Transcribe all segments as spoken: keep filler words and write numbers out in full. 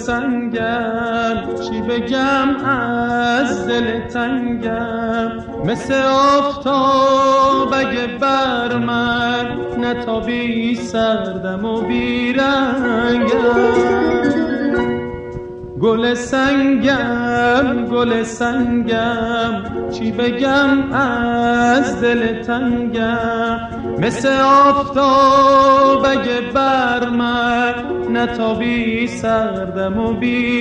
سنگم، چی بگم از دل تنگم، مثل آفتاب اگه بر من نتابی سردم و بیرنگم. گل سنگم گل سنگم، چی بگم از دل تنگم، مثل آفتاب اگه بر من نتابی سردم و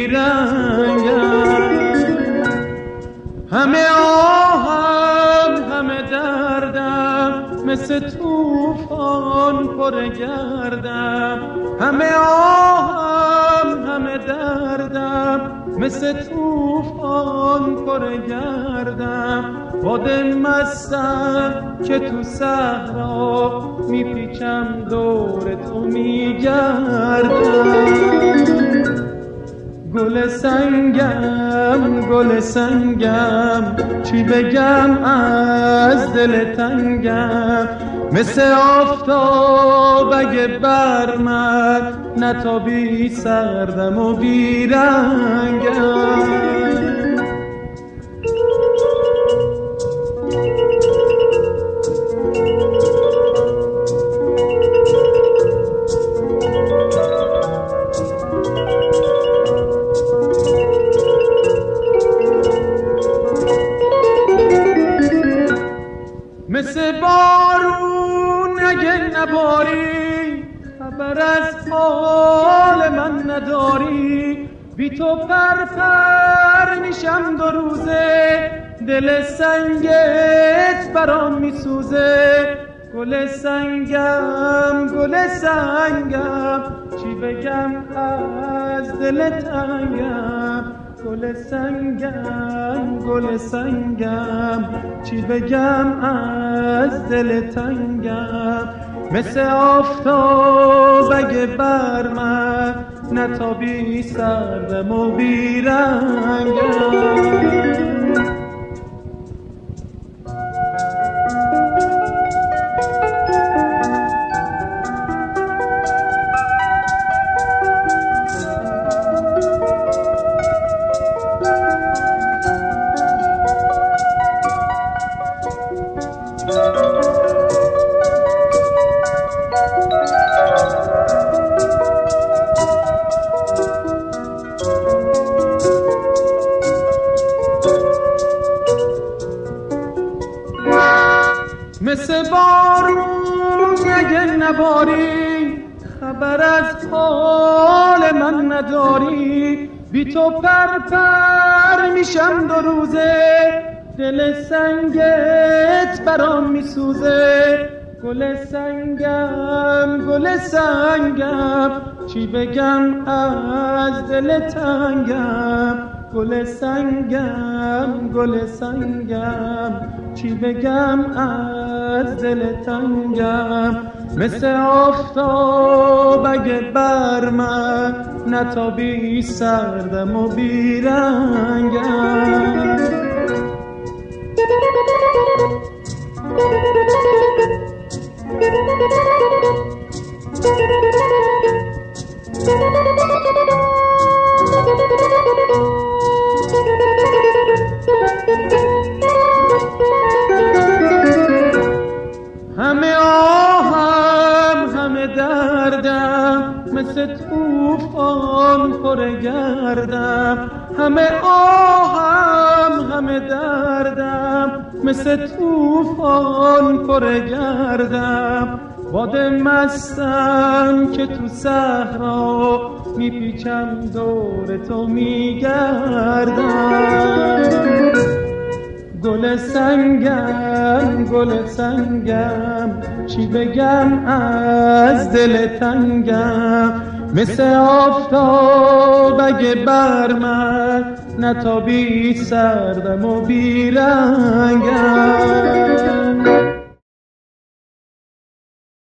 بیرنگم. همه آهم همه دردم، مثل طوفان پر گردم. همه آهم همه دردم، مثل طوفان پر گردم. باد مستم که تو صحرا میپیچم دور تو میگردم. گل سنگم گل سنگم، چی بگم از دل تنگم، مثل آفتاب اگه بر من نتابی سردم و بیرنگم. مثل بارون اگه نباری، خبر از حال من نداری. بی تو پر پر میشم دو روزه، دل سنگت برام میسوزه. گل سنگم گل سنگم، چی بگم از دل تنگم. گل سنگم گل سنگم، چی بگم از دل تنگم، مثل آفتاب اگه بر من نتابی سردم و بیرنگم. مثل بارون اگه نباری، خبر از حال من نداری. بی تو پر پر میشم دو روزه، دل سنگت برام میسوزه. گل سنگم گل سنگم، چی بگم از دل تنگم. گل سنگم گل سنگم، چی بگم از دل تنگم، مثل آفتاب اگه بر من نتابی سردم و بیرنگم. همه آهم همه دردم، مثل طوفان پر گردم. همه آهم همه دردم، مثل طوفان پر گردم. باد مستم که تو صحرا میپیچم دور تو میگردم. گل سنگم گل سنگم، چی بگم از دل تنگم، مثل آفتاب اگه بر من نتابی سردم و بیرنگم.